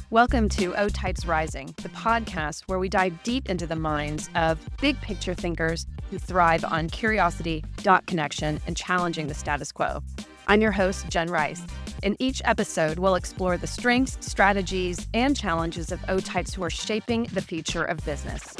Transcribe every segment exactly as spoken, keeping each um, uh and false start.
Welcome to O-Types Rising, the podcast where we dive deep into the minds of big picture thinkers who thrive on curiosity, dot connection, and challenging the status quo. I'm your host, Jen Rice. In each episode, we'll explore the strengths, strategies, and challenges of O-Types who are shaping the future of business.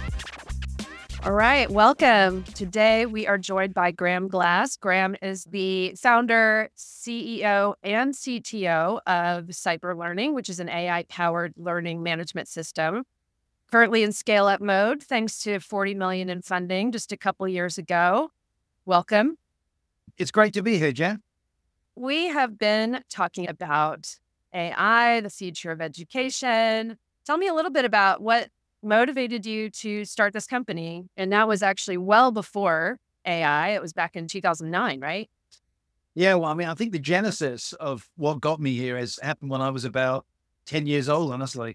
All right, welcome. Today, we are joined by Graham Glass. Graham is the founder, C E O, and C T O of CyberLearning, which is an A I-powered learning management system. Currently in scale-up mode, thanks to forty million dollars in funding just a couple years ago. Welcome. It's great to be here, Jen. We have been talking about A I, the future of education. Tell me a little bit about what motivated you to start this company. And that was actually well before A I. It was back in two thousand nine, right? Yeah, well, I mean, I think the genesis of what got me here has happened when I was about ten years old, honestly.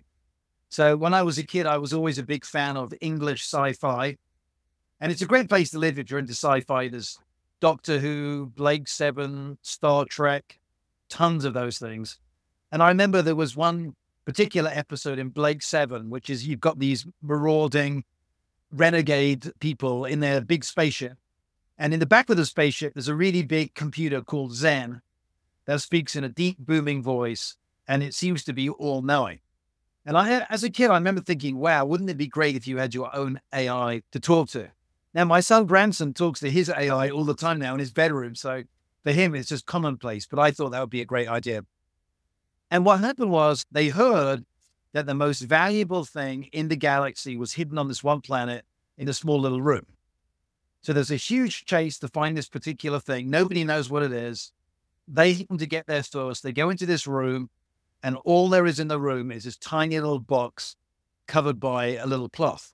So when I was a kid, I was always a big fan of English sci-fi. And it's a great place to live if you're into sci-fi. There's Doctor Who, Blake Seven, Star Trek, tons of those things. And I remember there was one particular episode in Blake Seven, which is you've got these marauding renegade people in their big spaceship. And in the back of the spaceship, there's a really big computer called Zen that speaks in a deep, booming voice, and it seems to be all-knowing. And I, as a kid, I remember thinking, wow, wouldn't it be great if you had your own A I to talk to? Now, my son Branson talks to his A I all the time now in his bedroom. So for him, it's just commonplace. But I thought that would be a great idea. And what happened was they heard that the most valuable thing in the galaxy was hidden on this one planet in a small little room. So there's a huge chase to find this particular thing. Nobody knows what it is. They happen to get there first. They go into this room, and all there is in the room is this tiny little box covered by a little cloth.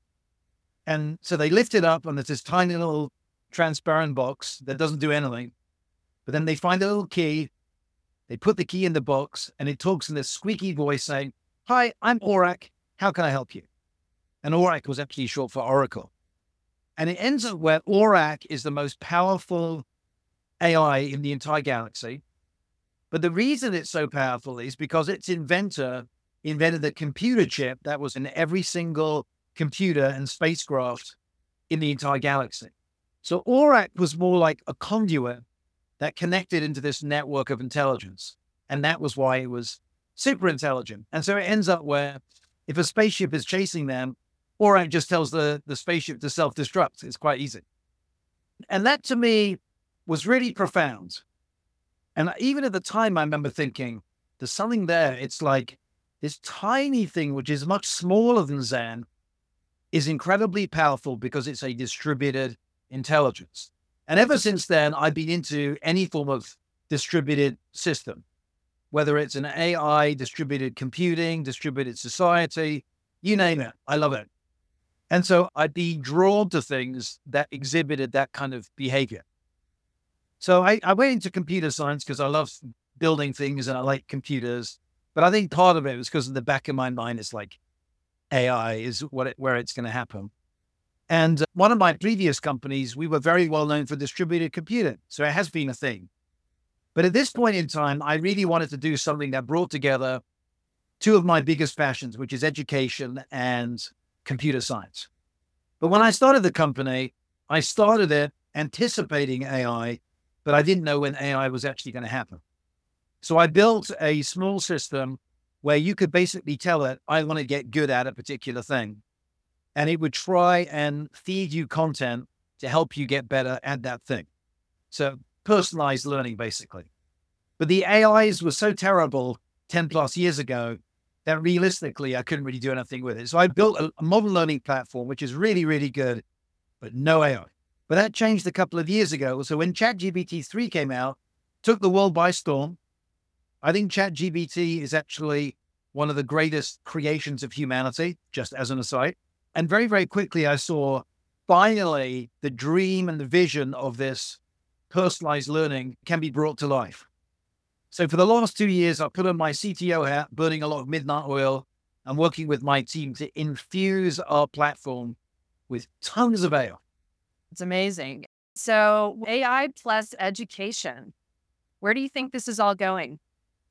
And so they lift it up, and there's this tiny little transparent box that doesn't do anything. But then they find a little key. They put the key in the box, and it talks in this squeaky voice saying, "Hi, I'm Aurak. How can I help you?" And Aurak was actually short for Oracle. And it ends up where Aurak is the most powerful A I in the entire galaxy. But the reason it's so powerful is because its inventor invented a computer chip that was in every single computer and spacecraft in the entire galaxy. So Aurak was more like a conduit that connected into this network of intelligence. And that was why it was super intelligent. And so it ends up where if a spaceship is chasing them, Aurak just tells the, the spaceship to self-destruct. It's quite easy. And that to me was really profound. And even at the time, I remember thinking, there's something there. It's like this tiny thing, which is much smaller than Zen, is incredibly powerful because it's a distributed intelligence. And ever since then, I've been into any form of distributed system, whether it's an A I, distributed computing, distributed society, you name it. I love it. And so I'd be drawn to things that exhibited that kind of behavior. So I, I went into computer science because I love building things and I like computers. But I think part of it was because in the back of my mind, it's like A I is what it, where it's going to happen. And one of my previous companies, we were very well known for distributed computing. So it has been a thing. But at this point in time, I really wanted to do something that brought together two of my biggest passions, which is education and computer science. But when I started the company, I started it anticipating A I, but I didn't know when A I was actually going to happen. So I built a small system where you could basically tell it, I want to get good at a particular thing. And it would try and feed you content to help you get better at that thing. So personalized learning, basically. But the A Is were so terrible ten plus years ago that realistically, I couldn't really do anything with it. So I built a, a modern learning platform, which is really, really good, but no A I. But that changed a couple of years ago. So when ChatGPT three came out, took the world by storm. I think ChatGPT is actually one of the greatest creations of humanity, just as an aside. And very, very quickly, I saw finally the dream and the vision of this personalized learning can be brought to life. So for the last two years, I put on my C T O hat, burning a lot of midnight oil, and working with my team to infuse our platform with tons of A I. It's amazing. So A I plus education, where do you think this is all going?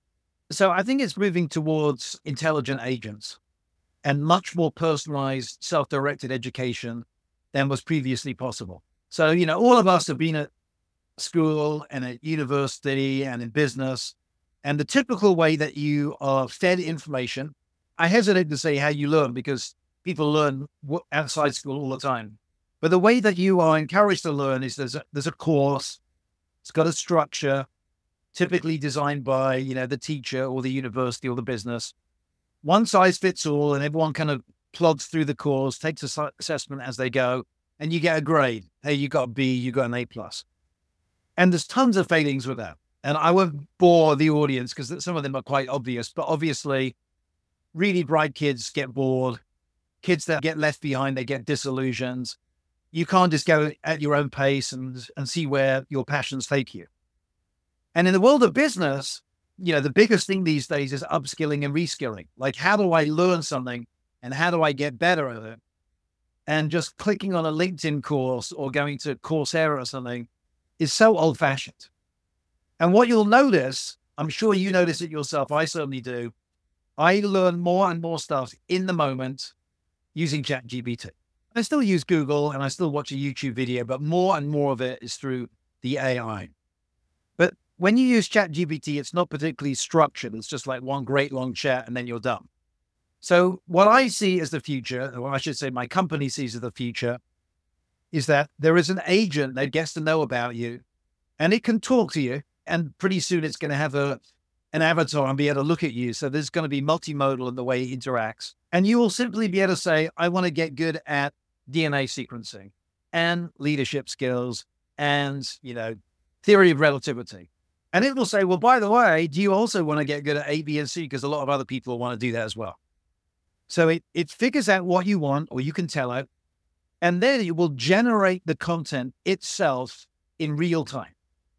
So I think it's moving towards intelligent agents and much more personalized, self-directed education than was previously possible. So, you know, all of us have been at school and at university and in business, and the typical way that you are fed information, I hesitate to say how you learn because people learn outside school all the time. But the way that you are encouraged to learn is there's a, there's a course, it's got a structure, typically designed by, you know, the teacher or the university or the business. One size fits all, and everyone kind of plods through the course, takes a assessment as they go, and you get a grade. Hey, you got a B, you got an A plus. And there's tons of failings with that. And I won't bore the audience because some of them are quite obvious, but obviously really bright kids get bored. Kids that get left behind, they get disillusioned. You can't just go at your own pace and, and see where your passions take you. And in the world of business, you know, the biggest thing these days is upskilling and reskilling. Like, how do I learn something and how do I get better at it? And just clicking on a LinkedIn course or going to Coursera or something is so old fashioned. And what you'll notice, I'm sure you notice it yourself, I certainly do, I learn more and more stuff in the moment using ChatGPT. I still use Google and I still watch a YouTube video, but more and more of it is through the A I. But when you use ChatGPT, it's not particularly structured. It's just like one great long chat and then you're done. So what I see as the future, or I should say my company sees as the future, is that there is an agent that gets to know about you and it can talk to you. And pretty soon it's going to have a an avatar and be able to look at you. So there's going to be multimodal in the way it interacts. And you will simply be able to say, I want to get good at D N A sequencing and leadership skills and, you know, theory of relativity. And it will say, well, by the way, do you also want to get good at A, B, and C? Because a lot of other people want to do that as well. So it, it figures out what you want, or you can tell it, and then it will generate the content itself in real time.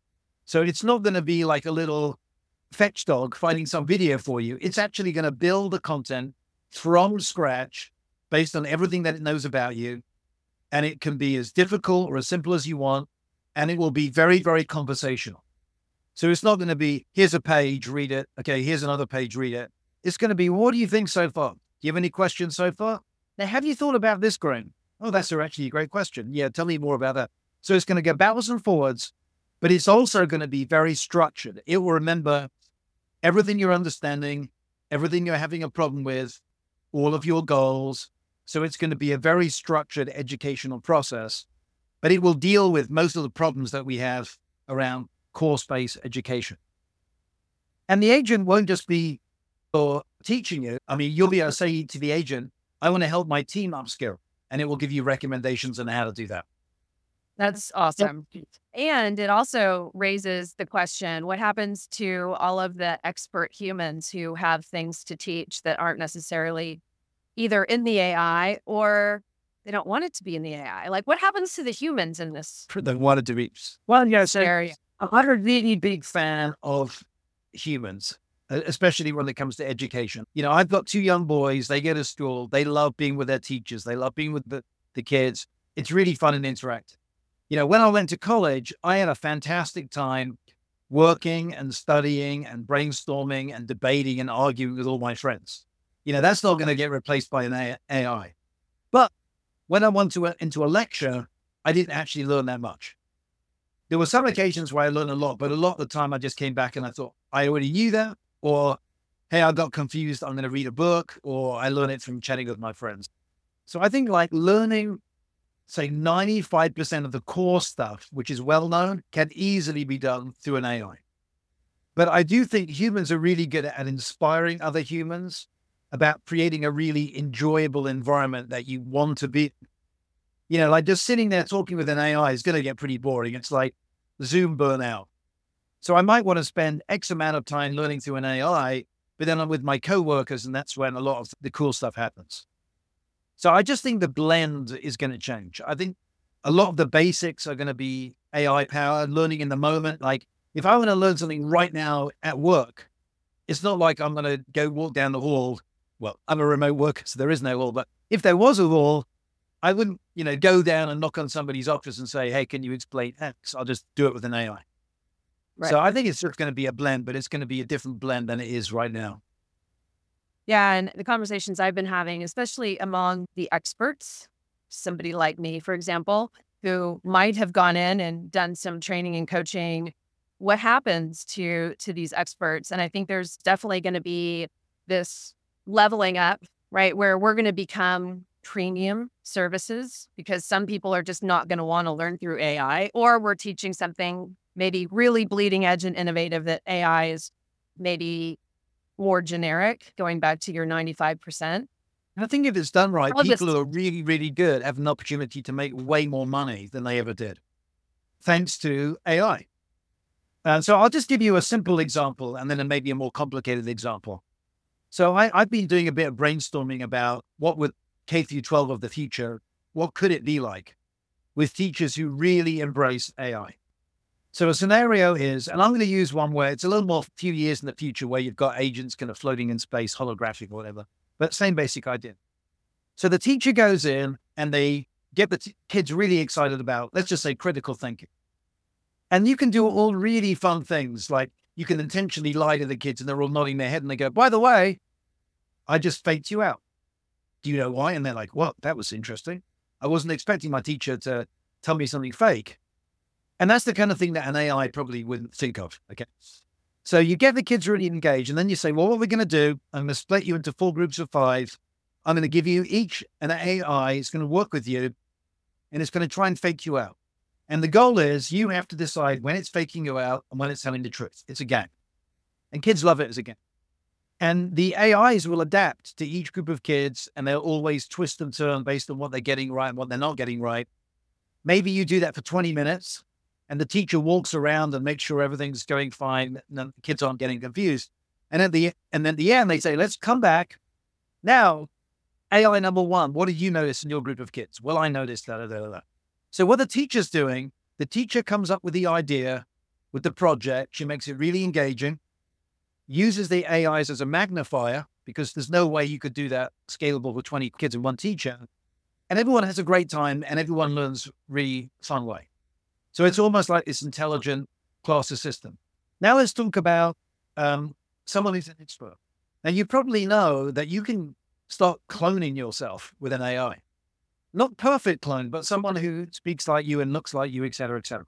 So it's not going to be like a little fetch dog finding some video for you. It's actually going to build the content from scratch based on everything that it knows about you. And it can be as difficult or as simple as you want. And it will be very, very conversational. So it's not going to be, here's a page, read it. Okay, here's another page, read it. It's going to be, what do you think so far? Do you have any questions so far? Now, have you thought about this, Graham? Oh, that's actually a great question. Yeah, tell me more about that. So it's going to go backwards and forwards, but it's also going to be very structured. It will remember everything you're understanding, everything you're having a problem with, all of your goals. So it's going to be a very structured educational process, but it will deal with most of the problems that we have around course-based education. And the agent won't just be for teaching you. I mean, you'll be able to say to the agent, I want to help my team upskill, and it will give you recommendations on how to do that. That's awesome. And it also raises the question, what happens to all of the expert humans who have things to teach that aren't necessarily either in the A I or they don't want it to be in the A I? Like, what happens to the humans in this? They wanted to be, well, yeah, so area? I'm a really big fan of humans, especially when it comes to education. You know, I've got two young boys. They go to school. They love being with their teachers. They love being with the, the kids. It's really fun and interactive. You know, when I went to college, I had a fantastic time working and studying and brainstorming and debating and arguing with all my friends. You know, that's not going to get replaced by an A I. But when I went to a, into a lecture, I didn't actually learn that much. There were some occasions where I learned a lot, but a lot of the time I just came back and I thought, I already knew that, or, hey, I got confused, I'm going to read a book, or I learned it from chatting with my friends. So I think like learning, say ninety-five percent of the core stuff, which is well-known, can easily be done through an A I. But I do think humans are really good at inspiring other humans, about creating a really enjoyable environment that you want to be. You know, like just sitting there talking with an A I is going to get pretty boring. It's like Zoom burnout. So I might want to spend X amount of time learning through an A I, but then I'm with my coworkers, and that's when a lot of the cool stuff happens. So I just think the blend is going to change. I think a lot of the basics are going to be A I powered, learning in the moment. Like if I want to learn something right now at work, it's not like I'm going to go walk down the hall. Well, I'm a remote worker, so there is no hall, but if there was a hall, I wouldn't, you know, go down and knock on somebody's office and say, hey, can you explain X? I'll just do it with an A I. Right. So I think it's just going to be a blend, but it's going to be a different blend than it is right now. Yeah. And the conversations I've been having, especially among the experts, somebody like me, for example, who might have gone in and done some training and coaching, what happens to to these experts? And I think there's definitely going to be this leveling up, right, where we're going to become premium services because some people are just not going to want to learn through A I, or we're teaching something maybe really bleeding edge and innovative that A I is maybe more generic, going back to your ninety-five percent. And I think if it's done right, All this- people who are really, really good have an opportunity to make way more money than they ever did, thanks to A I. Uh, so I'll just give you a simple example and then maybe a more complicated example. So I, I've been doing a bit of brainstorming about what would K through twelve of the future, what could it be like with teachers who really embrace A I? So a scenario is, and I'm going to use one where it's a little more few years in the future where you've got agents kind of floating in space, holographic or whatever, but same basic idea. So the teacher goes in and they get the t- kids really excited about, let's just say, critical thinking. And you can do all really fun things, like you can intentionally lie to the kids and they're all nodding their head and they go, by the way, I just faked you out. Do you know why? And they're like, well, that was interesting. I wasn't expecting my teacher to tell me something fake. And that's the kind of thing that an A I probably wouldn't think of. Okay. So you get the kids really engaged and then you say, well, what we're going to do, I'm going to split you into four groups of five. I'm going to give you each an A I. It's going to work with you and it's going to try and fake you out. And the goal is you have to decide when it's faking you out and when it's telling the truth. It's a game. And kids love it as a game. And the A Is will adapt to each group of kids and they'll always twist and turn based on what they're getting right and what they're not getting right. Maybe you do that for twenty minutes and the teacher walks around and makes sure everything's going fine and the kids aren't getting confused. And at the and then at the end, they say, let's come back. Now, A I number one, what did you notice in your group of kids? Well, I noticed that, da, da, da. So what the teacher's doing, the teacher comes up with the idea, with the project. She makes it really engaging, uses the A Is as a magnifier because there's no way you could do that scalable with twenty kids and one teacher. And everyone has a great time and everyone learns really fun way. So it's almost like this intelligent class assistant. Now let's talk about um, someone who's an expert. Now you probably know that you can start cloning yourself with an A I. Not perfect clone, but someone who speaks like you and looks like you, et cetera, et cetera.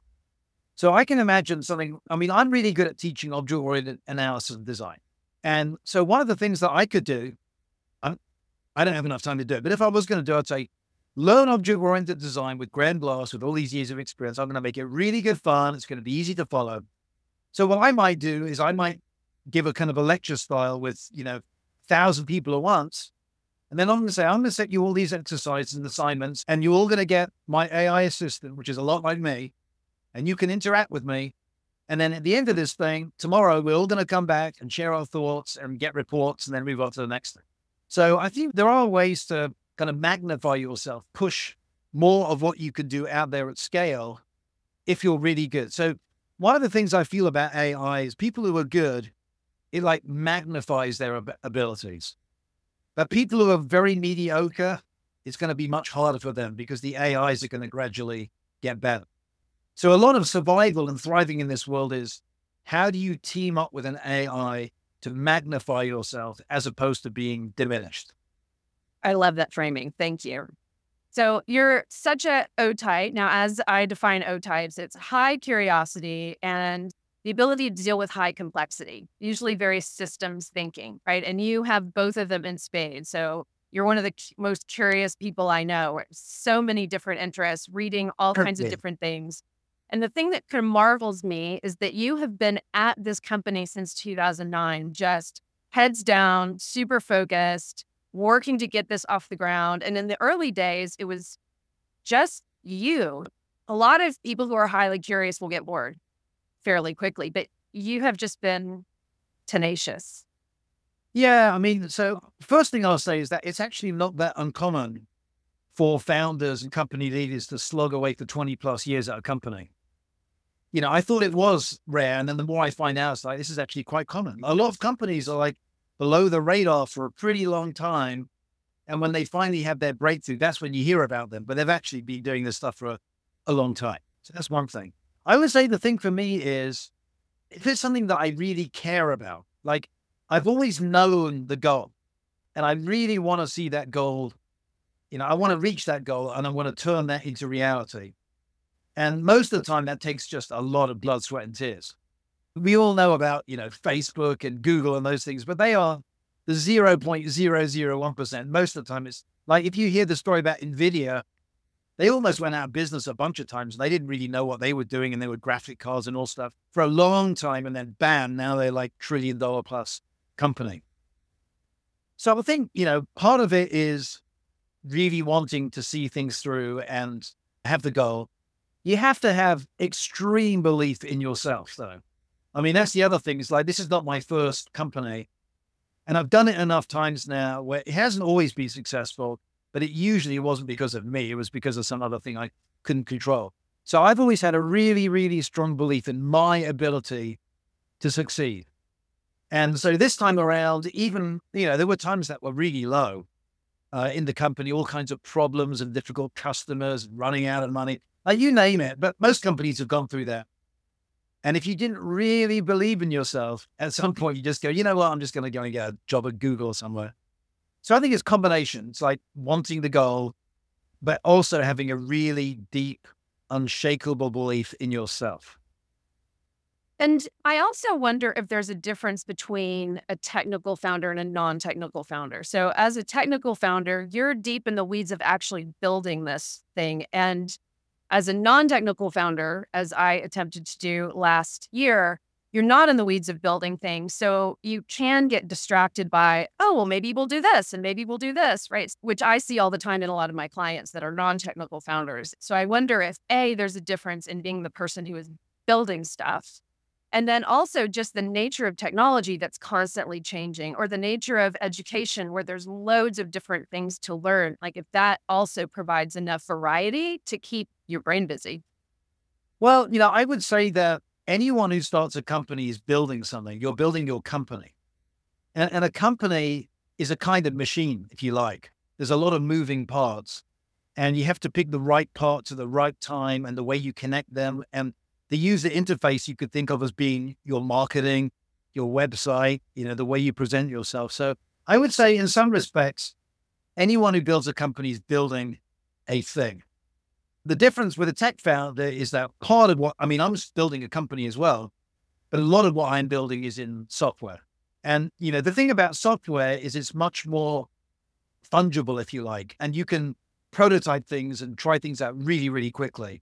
So I can imagine something, I mean, I'm really good at teaching object-oriented analysis and design. And so one of the things that I could do, I'm, I don't have enough time to do it, but if I was going to do it, I'd say, learn object-oriented design with Graham Glass with all these years of experience. I'm going to make it really good fun. It's going to be easy to follow. So what I might do is I might give a kind of a lecture style with, you know, thousand people at once. And then I'm going to say, I'm going to set you all these exercises and assignments, and you're all going to get my A I assistant, which is a lot like me, and you can interact with me. And then at the end of this thing, tomorrow, we're all going to come back and share our thoughts and get reports and then move on to the next thing. So I think there are ways to kind of magnify yourself, push more of what you can do out there at scale if you're really good. So one of the things I feel about A I is people who are good, it like magnifies their ab- abilities. But people who are very mediocre, it's going to be much harder for them because the A Is are going to gradually get better. So a lot of survival and thriving in this world is how do you team up with an A I to magnify yourself as opposed to being diminished? I love that framing. Thank you. So you're such a O-type. Now, as I define O-types, it's high curiosity and the ability to deal with high complexity, usually very systems thinking, right? And you have both of them in spades. So you're one of the c- most curious people I know. So many different interests, reading all kinds of Perfect. different things. And the thing that kind of marvels me is that you have been at this company since two thousand nine, just heads down, super focused, working to get this off the ground. And in the early days, it was just you. A lot of people who are highly curious will get bored fairly quickly, but you have just been tenacious. Yeah, I mean, so first thing I'll say is that it's actually not that uncommon for founders and company leaders to slog away for twenty plus years at a company. You know, I thought it was rare. And then the more I find out, it's like, this is actually quite common. A lot of companies are like below the radar for a pretty long time. And when they finally have their breakthrough, that's when you hear about them. But they've actually been doing this stuff for a, a long time. So that's one thing. I would say the thing for me is if it's something that I really care about, like I've always known the goal and I really want to see that goal, you know, I want to reach that goal and I want to turn that into reality. And most of the time that takes just a lot of blood, sweat and tears. We all know about, you know, Facebook and Google and those things, but they are the zero point zero zero one percent. Most of the time it's like, if you hear the story about NVIDIA, they almost went out of business a bunch of times. They didn't really know what they were doing and they were graphic cards and all stuff for a long time. And then bam, now they're like trillion dollar plus company. So I think, you know, part of it is really wanting to see things through and have the goal. You have to have extreme belief in yourself though. I mean, that's the other thing. It's like, this is not my first company. And I've done it enough times now where it hasn't always been successful, but it usually wasn't because of me. It was because of some other thing I couldn't control. So I've always had a really, really strong belief in my ability to succeed. And so this time around, even, you know, there were times that were really low uh, in the company, all kinds of problems and difficult customers, running out of money, like you name it. But most companies have gone through that. And if you didn't really believe in yourself, at some point you just go, you know what, I'm just going to go and get a job at Google or somewhere. So I think it's combination. It's like wanting the goal, but also having a really deep, unshakable belief in yourself. And I also wonder if there's a difference between a technical founder and a non-technical founder. So as a technical founder, you're deep in the weeds of actually building this thing. And as a non-technical founder, as I attempted to do last year, you're not in the weeds of building things. So you can get distracted by, oh, well, maybe we'll do this and maybe we'll do this, right? Which I see all the time in a lot of my clients that are non-technical founders. So I wonder if A, there's a difference in being the person who is building stuff. And then also just the nature of technology that's constantly changing, or the nature of education where there's loads of different things to learn. Like if that also provides enough variety to keep your brain busy. Well, you know, I would say that anyone who starts a company is building something. You're building your company. And, and a company is a kind of machine, if you like. There's a lot of moving parts and you have to pick the right parts at the right time and the way you connect them. And the user interface you could think of as being your marketing, your website, you know, the way you present yourself. So I would say in some respects, anyone who builds a company is building a thing. The difference with a tech founder is that part of what, I mean, I'm building a company as well, but a lot of what I'm building is in software. And, you know, the thing about software is it's much more fungible, if you like, and you can prototype things and try things out really, really quickly,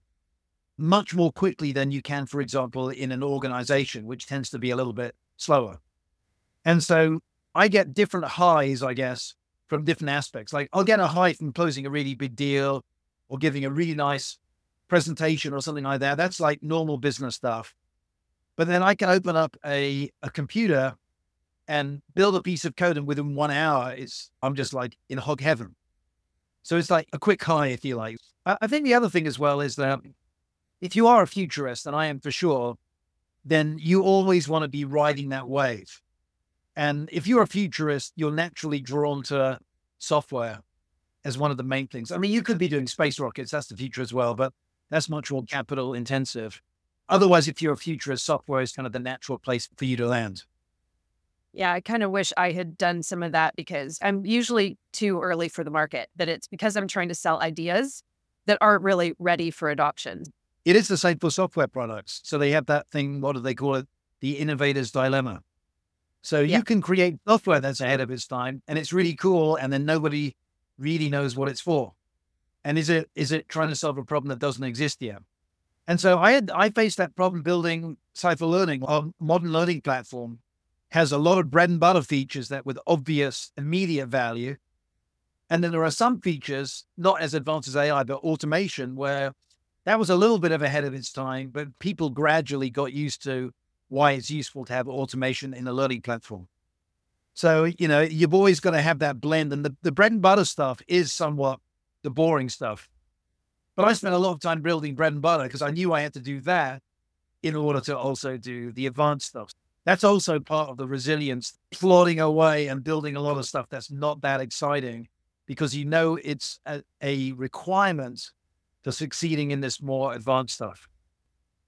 much more quickly than you can, for example, in an organization, which tends to be a little bit slower. And so I get different highs, I guess, from different aspects. Like I'll get a high from closing a really big deal or giving a really nice presentation or something like that. That's like normal business stuff. But then I can open up a, a computer and build a piece of code, and within one hour, it's I'm just like in hog heaven. So it's like a quick high, if you like. I, I think the other thing as well is that if you are a futurist, and I am for sure, then you always want to be riding that wave. And if you're a futurist, you're naturally drawn to software as one of the main things. I mean, you could be doing space rockets, that's the future as well, but that's much more capital intensive. Otherwise, if you're a futurist, software is kind of the natural place for you to land. Yeah, I kind of wish I had done some of that because I'm usually too early for the market, that it's because I'm trying to sell ideas that aren't really ready for adoption. It is the same for software products. So they have that thing, what do they call it? The innovator's dilemma. So yeah. You can create software that's ahead of its time and it's really cool. And then nobody really knows what it's for. And is it, is it trying to solve a problem that doesn't exist yet? And so I had, I faced that problem building Cypher Learning. Our modern learning platform has a lot of bread and butter features that with obvious immediate value. And then there are some features, not as advanced as A I, but automation, where that was a little bit of ahead of its time, but people gradually got used to why it's useful to have automation in a learning platform. So, you know, you've always got to have that blend. And the, the bread and butter stuff is somewhat the boring stuff. But I spent a lot of time building bread and butter because I knew I had to do that in order to also do the advanced stuff. That's also part of the resilience, plodding away and building a lot of stuff that's not that exciting because you know it's a, a requirement to succeeding in this more advanced stuff.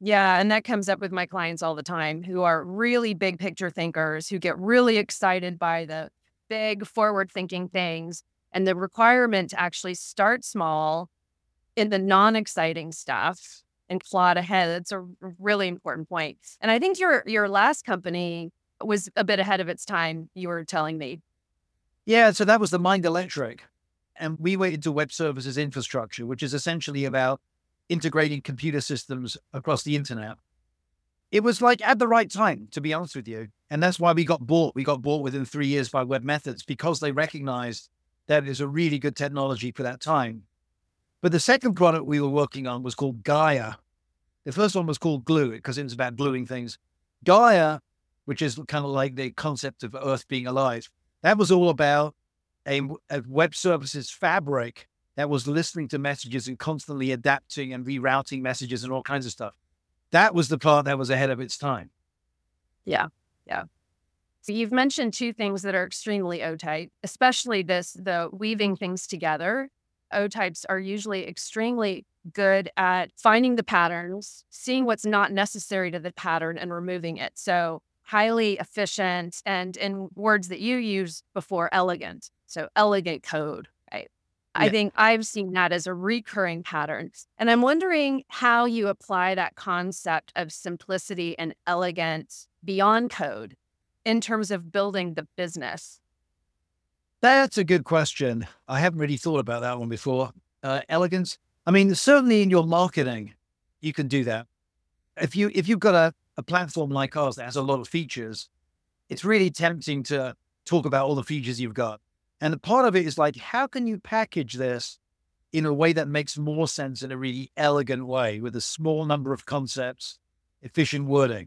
Yeah, and that comes up with my clients all the time who are really big picture thinkers, who get really excited by the big forward thinking things. And the requirement to actually start small in the non-exciting stuff and plot ahead. That's a really important point. And I think your your last company was a bit ahead of its time, you were telling me. Yeah, so that was the Mind Electric. And we went into web services infrastructure, which is essentially about integrating computer systems across the internet. It was like at the right time, to be honest with you. And that's why we got bought. We got bought within three years by webMethods because they recognized that it is a really good technology for that time. But the second product we were working on was called Gaia. The first one was called Glue because it was about gluing things. Gaia, which is kind of like the concept of Earth being alive, that was all about a, a web services fabric that was listening to messages and constantly adapting and rerouting messages and all kinds of stuff. That was the part that was ahead of its time. Yeah, yeah. So you've mentioned two things that are extremely O-type, especially this, the weaving things together. O-types are usually extremely good at finding the patterns, seeing what's not necessary to the pattern and removing it. So highly efficient, and in words that you used before, elegant. So elegant code, right? Yeah. I think I've seen that as a recurring pattern. And I'm wondering how you apply that concept of simplicity and elegance beyond code in terms of building the business. That's a good question. I haven't really thought about that one before. Uh, elegance. I mean, certainly in your marketing, you can do that. If you if you've got a, a platform like ours that has a lot of features, it's really tempting to talk about all the features you've got. And part of it is like, how can you package this in a way that makes more sense in a really elegant way with a small number of concepts, efficient wording?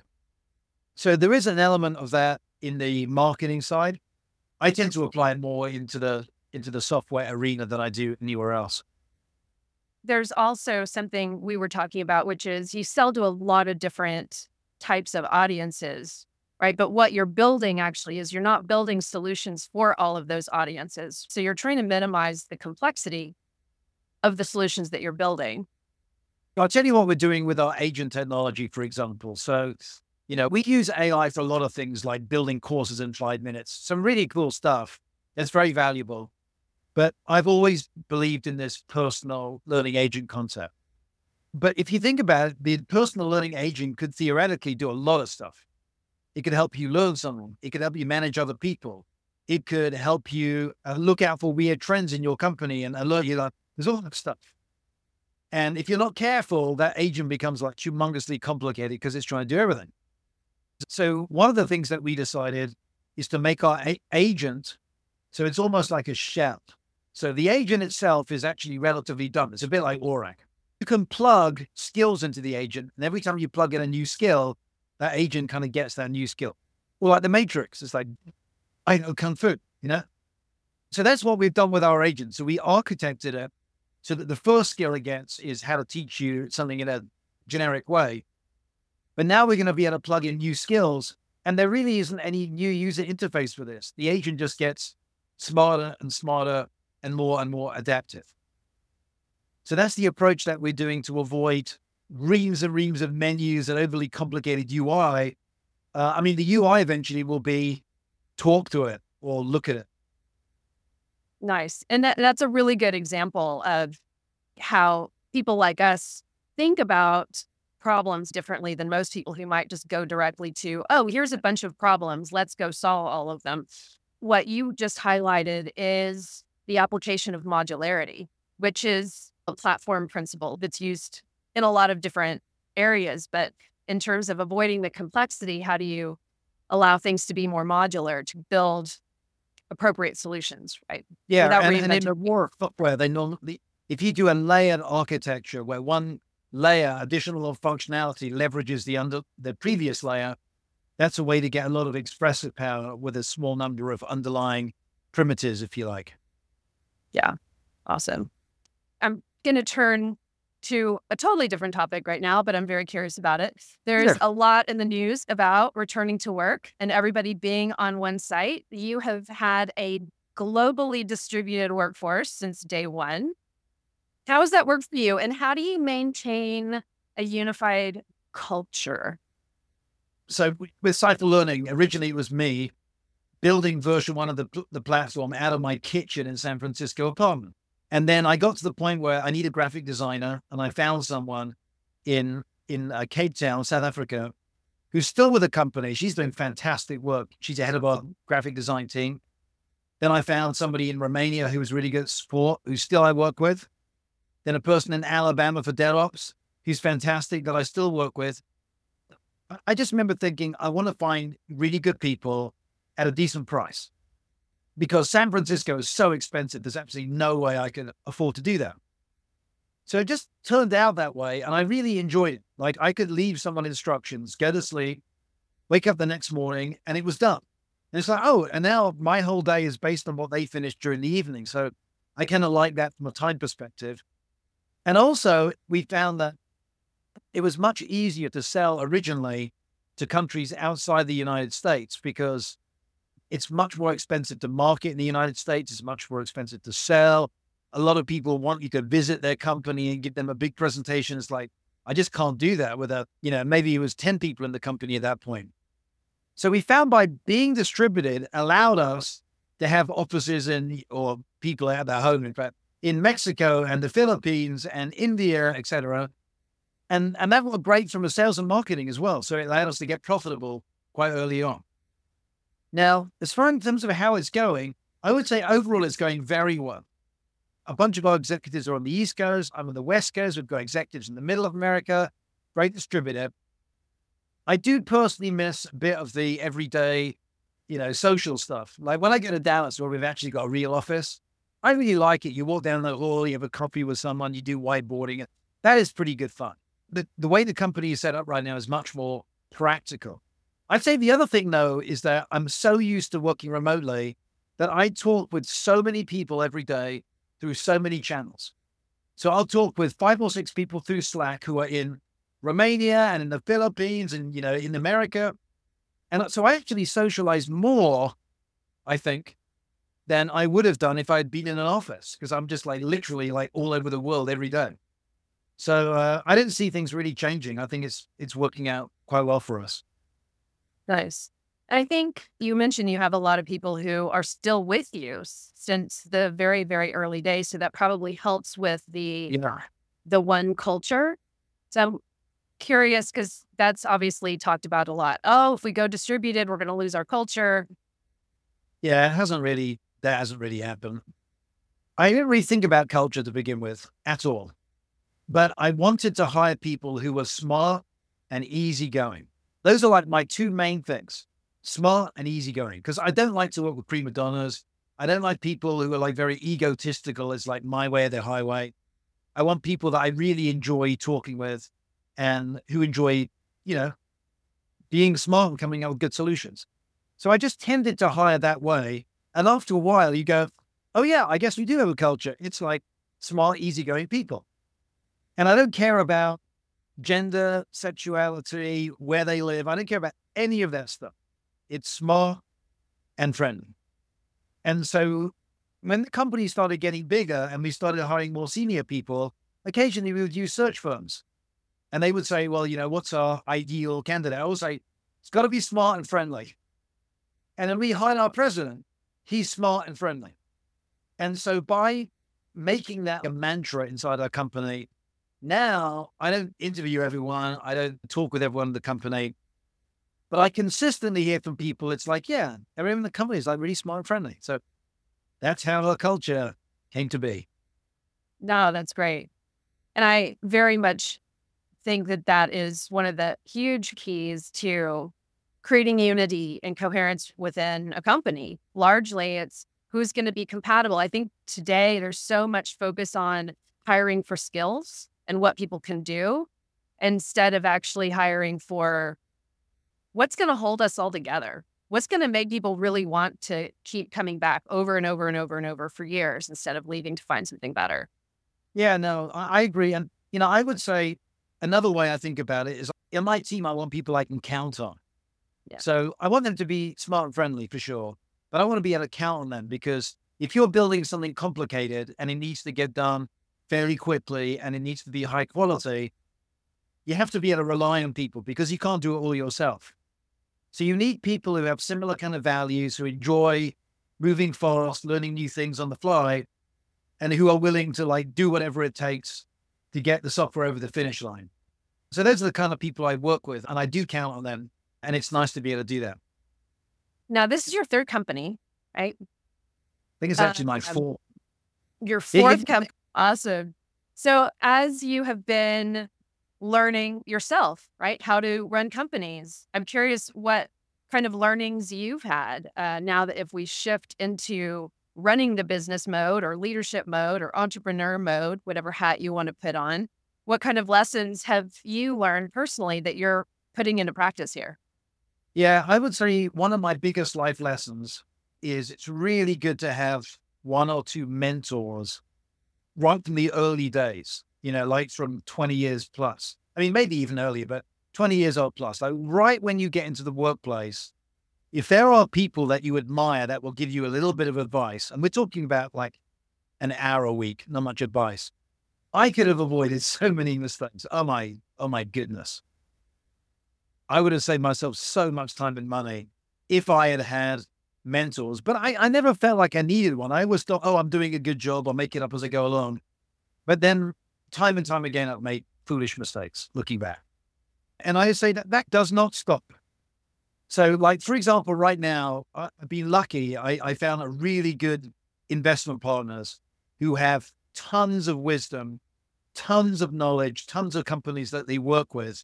So there is an element of that in the marketing side. I tend to apply it more into the into the software arena than I do anywhere else. There's also something we were talking about, which is you sell to a lot of different types of audiences, right? But what you're building actually is you're not building solutions for all of those audiences. So you're trying to minimize the complexity of the solutions that you're building. I'll tell you what we're doing with our agent technology, for example. So, you know, we use A I for a lot of things like building courses in five minutes, some really cool stuff. That's very valuable. But I've always believed in this personal learning agent concept. But if you think about it, the personal learning agent could theoretically do a lot of stuff. It could help you learn something. It could help you manage other people. It could help you uh, look out for weird trends in your company and alert you that there's all that stuff. And if you're not careful, that agent becomes like humongously complicated because it's trying to do everything. So one of the things that we decided is to make our a- agent, so it's almost like a shell. So the agent itself is actually relatively dumb. It's a bit like Orac. You can plug skills into the agent, and every time you plug in a new skill, that agent kind of gets that new skill. Or like the Matrix, it's like, I know Kung Fu, you know? So that's what we've done with our agent. So we architected it so that the first skill it gets is how to teach you something in a generic way. But now we're going to be able to plug in new skills, and there really isn't any new user interface for this. The agent just gets smarter and smarter and more and more adaptive. So that's the approach that we're doing to avoid reams and reams of menus and overly complicated U I. Uh, I mean, the U I eventually will be talk to it or look at it. Nice. And that, that's a really good example of how people like us think about problems differently than most people who might just go directly to, oh, here's a bunch of problems, let's go solve all of them. What you just highlighted is the application of modularity, which is a platform principle that's used in a lot of different areas. But in terms of avoiding the complexity, how do you allow things to be more modular to build appropriate solutions, right? Yeah, and, and in the war software, they normally, if you do a layered architecture where one layer, additional functionality, leverages the under the previous layer, that's a way to get a lot of expressive power with a small number of underlying primitives, if you like. Yeah, awesome. I'm going to turn to a totally different topic right now, but I'm very curious about it. There's Sure. a lot in the news about returning to work and everybody being on one site. You have had a globally distributed workforce since day one. How has that worked for you? And how do you maintain a unified culture? So with Cypher Learning, originally it was me building version one of the, the platform out of my kitchen in San Francisco apartment. And then I got to the point where I need a graphic designer, and I found someone in, in uh, Cape Town, South Africa, who's still with the company. She's doing fantastic work. She's the head of our graphic design team. Then I found somebody in Romania who was really good at support, who still I work with. Then a person in Alabama for DevOps, who's fantastic, that I still work with. I just remember thinking, I want to find really good people at a decent price, because San Francisco is so expensive. There's absolutely no way I can afford to do that. So it just turned out that way. And I really enjoyed it. Like, I could leave someone instructions, go to sleep, wake up the next morning, and it was done. And it's like, oh, and now my whole day is based on what they finished during the evening. So I kind of like that from a time perspective. And also we found that it was much easier to sell originally to countries outside the United States, because it's much more expensive to market in the United States. It's much more expensive to sell. A lot of people want you to visit their company and give them a big presentation. It's like, I just can't do that with a, you know, maybe it was ten people in the company at that point. So we found by being distributed allowed us to have offices in, or people at their home, in fact, in Mexico and the Philippines and India, et cetera. And, and that was great from a sales and marketing as well. So it allowed us to get profitable quite early on. Now, as far in terms of how it's going, I would say overall it's going very well. A bunch of our executives are on the East Coast. I'm on the West Coast. We've got executives in the middle of America, great distributor. I do personally miss a bit of the everyday, you know, social stuff. Like when I go to Dallas, where we've actually got a real office, I really like it. You walk down the hall, you have a coffee with someone, you do whiteboarding. That is pretty good fun. The, the way the company is set up right now is much more practical. I'd say the other thing, though, is that I'm so used to working remotely that I talk with so many people every day through so many channels. So I'll talk with five or six people through Slack who are in Romania and in the Philippines and, you know, in America. And so I actually socialize more, I think, than I would have done if I'd been in an office, because I'm just like literally like all over the world every day. So uh, I didn't see things really changing. I think it's it's working out quite well for us. Nice. I think you mentioned you have a lot of people who are still with you since the very, very early days. So that probably helps with the, Yeah. the one culture. So I'm curious, because that's obviously talked about a lot. Oh, if we go distributed, we're going to lose our culture. Yeah, it hasn't really, that hasn't really happened. I didn't really think about culture to begin with at all, but I wanted to hire people who were smart and easygoing. Those are like my two main things, smart and easygoing, because I don't like to work with prima donnas. I don't like people who are like very egotistical. It's like my way or the highway. I want people that I really enjoy talking with and who enjoy, you know, being smart and coming up with good solutions. So I just tended to hire that way. And after a while you go, oh yeah, I guess we do have a culture. It's like smart, easygoing people. And I don't care about gender, sexuality, where they live. I don't care about any of that stuff. It's smart and friendly. And so when the company started getting bigger and we started hiring more senior people, occasionally we would use search firms. And they would say, well, you know, what's our ideal candidate? I would say, it's got to be smart and friendly. And then we hired our president. He's smart and friendly. And so by making that a mantra inside our company, now I don't interview everyone. I don't talk with everyone in the company, but I consistently hear from people. It's like, yeah, everyone in the company is like really smart and friendly. So that's how our culture came to be. No, that's great. And I very much think that that is one of the huge keys to creating unity and coherence within a company. Largely, it's who's going to be compatible. I think today there's so much focus on hiring for skills and what people can do, instead of actually hiring for what's going to hold us all together. What's going to make people really want to keep coming back over and over and over and over for years instead of leaving to find something better. Yeah, no, I, I agree. And, you know, I would say another way I think about it is in my team, I want people I can count on. Yeah. So I want them to be smart and friendly for sure, but I want to be able to count on them, because if you're building something complicated and it needs to get done very quickly and it needs to be high quality, you have to be able to rely on people because you can't do it all yourself. So you need people who have similar kind of values, who enjoy moving fast, learning new things on the fly, and who are willing to like do whatever it takes to get the software over the finish line. So those are the kind of people I work with, and I do count on them. And it's nice to be able to do that. Now, this is your third company, right? I think it's actually my um, fourth. Your fourth It- company. Awesome. So as you have been learning yourself, right, how to run companies, I'm curious what kind of learnings you've had uh, now that if we shift into running the business mode or leadership mode or entrepreneur mode, whatever hat you want to put on, what kind of lessons have you learned personally that you're putting into practice here? Yeah, I would say one of my biggest life lessons is it's really good to have one or two mentors right from the early days, you know, like from twenty years plus. I mean, maybe even earlier, but twenty years old plus. Like right when you get into the workplace, if there are people that you admire that will give you a little bit of advice, and we're talking about like an hour a week, not much advice, I could have avoided so many mistakes. Oh my, oh my goodness. I would have saved myself so much time and money if I had had mentors, but I, I never felt like I needed one. I always thought, oh, I'm doing a good job. I'll make it up as I go along. But then time and time again, I've made foolish mistakes looking back. And I say that that does not stop. So like, for example, right now, I've been lucky. I, I found a really good investment partners who have tons of wisdom, tons of knowledge, tons of companies that they work with.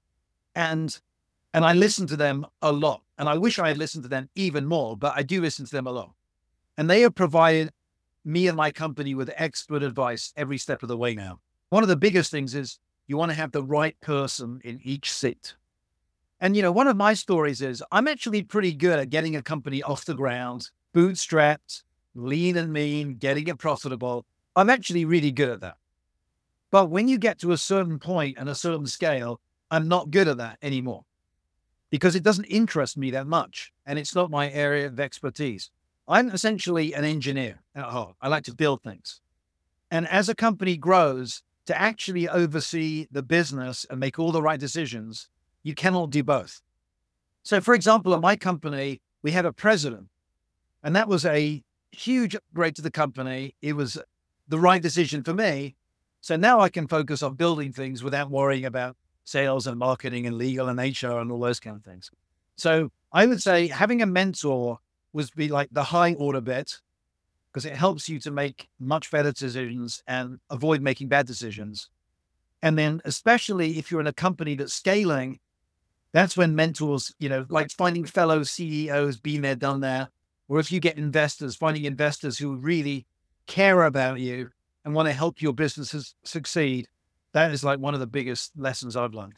And And I listen to them a lot. And I wish I had listened to them even more, but I do listen to them a lot. And they have provided me and my company with expert advice every step of the way now. One of the biggest things is you want to have the right person in each seat. And, you know, one of my stories is I'm actually pretty good at getting a company off the ground, bootstrapped, lean and mean, getting it profitable. I'm actually really good at that. But when you get to a certain point and a certain scale, I'm not good at that anymore, because it doesn't interest me that much. And it's not my area of expertise. I'm essentially an engineer at heart. I like to build things. And as a company grows, to actually oversee the business and make all the right decisions, you cannot do both. So for example, at my company, we had a president, and that was a huge upgrade to the company. It was the right decision for me. So now I can focus on building things without worrying about sales and marketing and legal and H R and all those kind of things. So I would say having a mentor would be like the high order bit, because it helps you to make much better decisions and avoid making bad decisions. And then especially if you're in a company that's scaling, that's when mentors, you know, like finding fellow C E Os, been there, done that. Or if you get investors, finding investors who really care about you and want to help your businesses succeed. That is like one of the biggest lessons I've learned.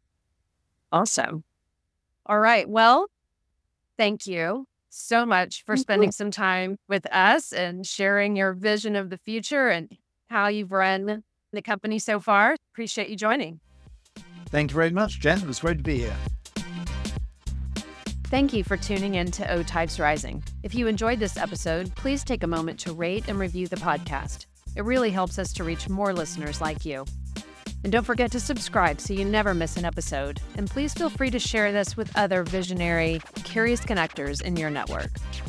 Awesome. All right. Well, thank you so much for spending some time with us and sharing your vision of the future and how you've run the company so far. Appreciate you joining. Thank you very much, Jen. It was great to be here. Thank you for tuning in to O Types Rising. If you enjoyed this episode, please take a moment to rate and review the podcast. It really helps us to reach more listeners like you. And don't forget to subscribe so you never miss an episode. And please feel free to share this with other visionary, curious connectors in your network.